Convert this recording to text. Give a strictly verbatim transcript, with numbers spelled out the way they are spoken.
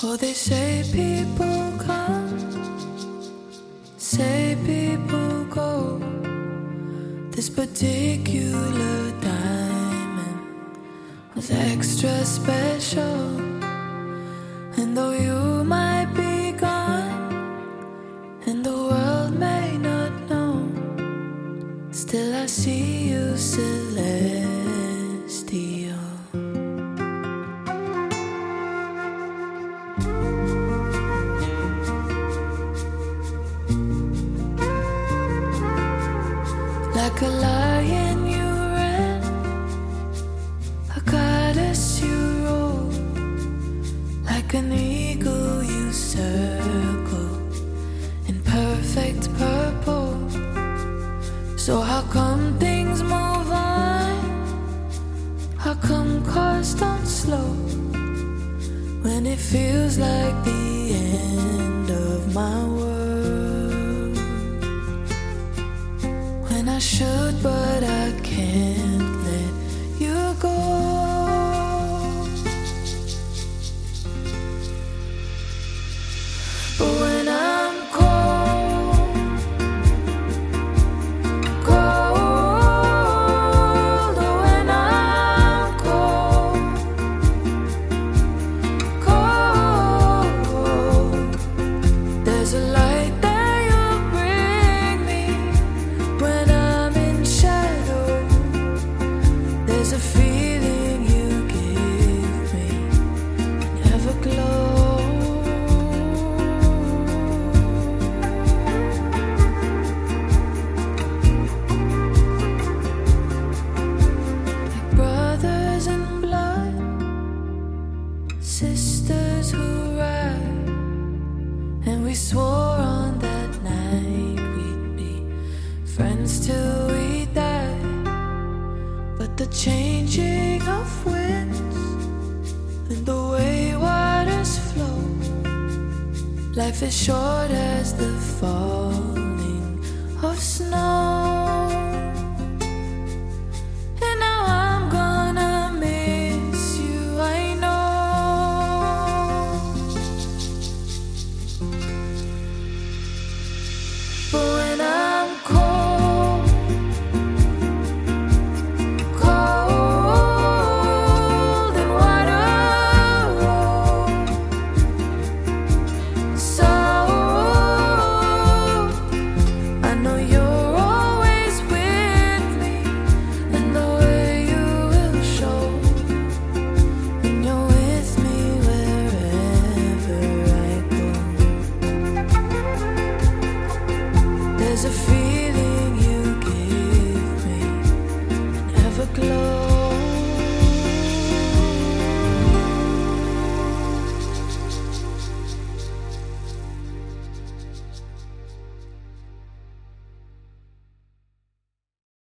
Oh, they say people come, say people go. This particular diamond was extra special. And though you might be gone and the world may not know, still I see you celestial. Like a lion you ran, a goddess you rode, like an eagle you circle in perfect purple. So how come things move on? How come cars don't slow when it feels like the end of my world? When I should, but I can't let you go. But when I'm cold, cold, oh, when I'm cold, cold, there's a light that you bring me. When I'm in shadow, there's a feeling you give me, never glow. Like brothers in blood, sisters who ride, and we swore on that night we'd be friends till we die. But the changing of winds and the way waters flow, life is short as the falling of snow.